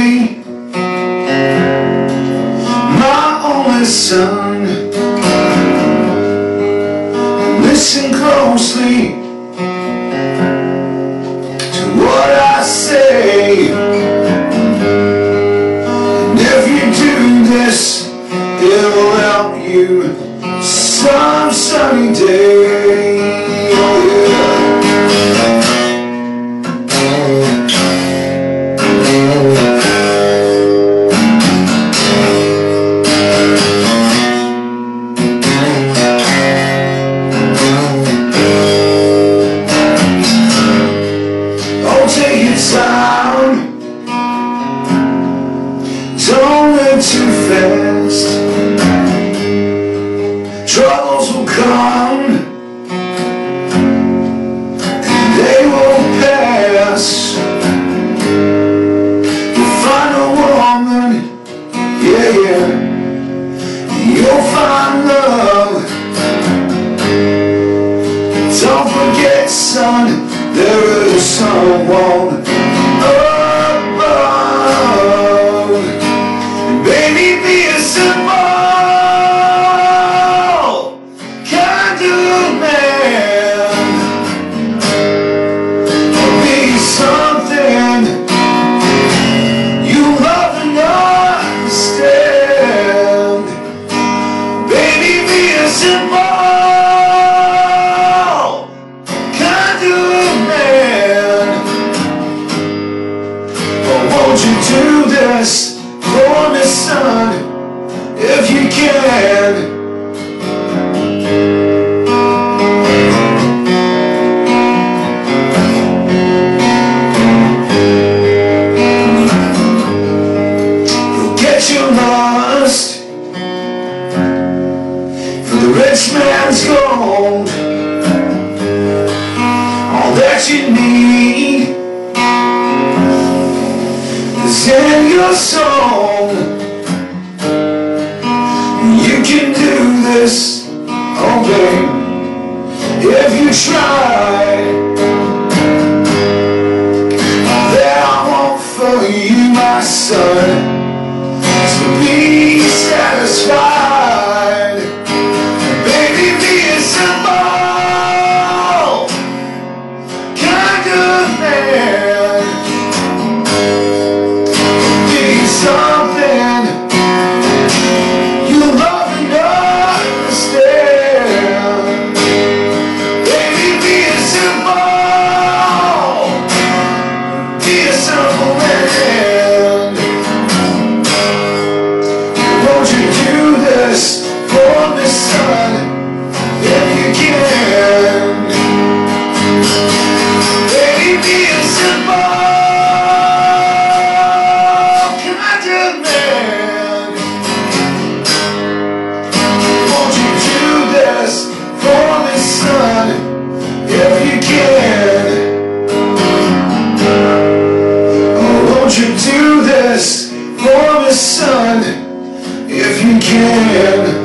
me, my only son. Listen closely to what I say, and if you do this, it'll help you some sunny day. Oh yeah. Take your time, don't live too fast. Troubles will come and they will pass. You'll find a woman, yeah, yeah. You'll find love. Don't forget, son, there is someone above. Baby, be a simple kind of man. Be something you love and understand. Baby, be a simple won't you do this for me, son, if you can? You'll get your lust for the rich man's gold. All that you need in your soul. You can do this, oh babe, if you try. There I want for you, my son, to be satisfied. Baby, be a simple kind of man. Something you love and understand. Baby, be a simple man. Won't you do this for me, son, if you can? Baby, be a simple if you can. Oh, won't you do this for me, son, if you can?